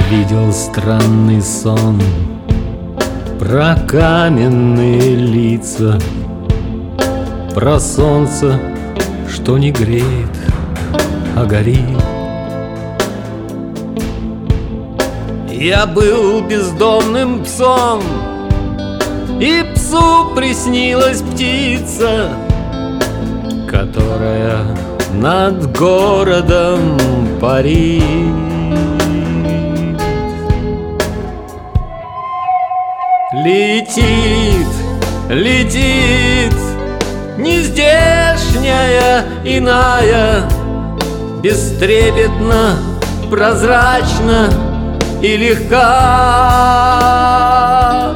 Видел странный сон про каменные лица, про солнце, что не греет, а горит. Я был бездомным псом, и псу приснилась птица, которая над городом парит. Летит, летит, нездешняя, иная, бестрепетно, прозрачно и легка.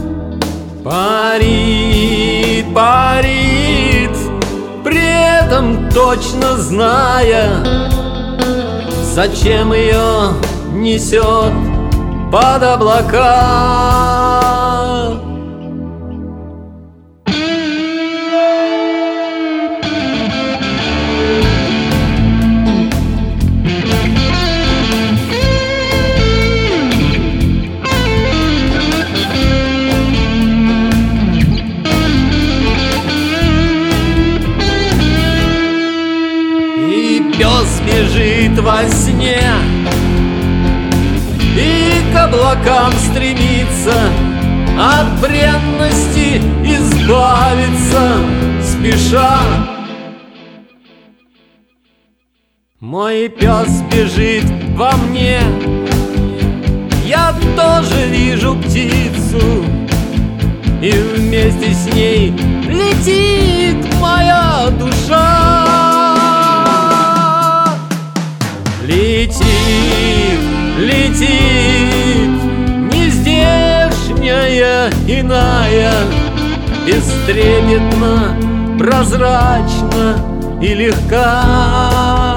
Парит, парит, при этом точно зная, зачем ее несет под облака. Пес бежит во сне и к облакам стремится, от бренности избавиться спеша. Мой пес бежит во мне, я тоже вижу птицу, и вместе с ней летит моя душа. Летит, летит, нездешняя, иная, бестрепетно, прозрачно и легка.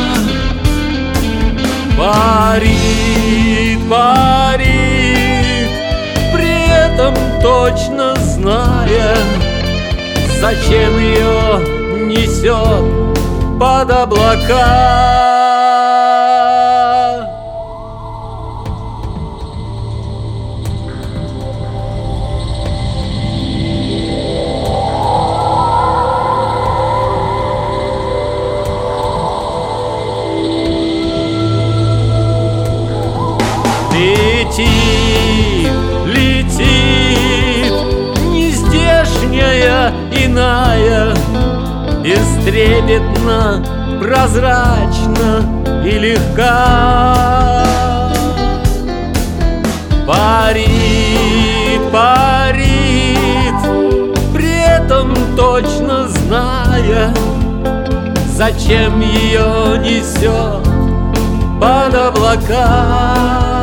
Парит, парит, при этом точно зная, зачем ее несет под облака. Летит, летит, нездешняя, иная, бестрепетно, прозрачно и легка. Парит, парит, при этом точно зная, зачем ее несет под облака.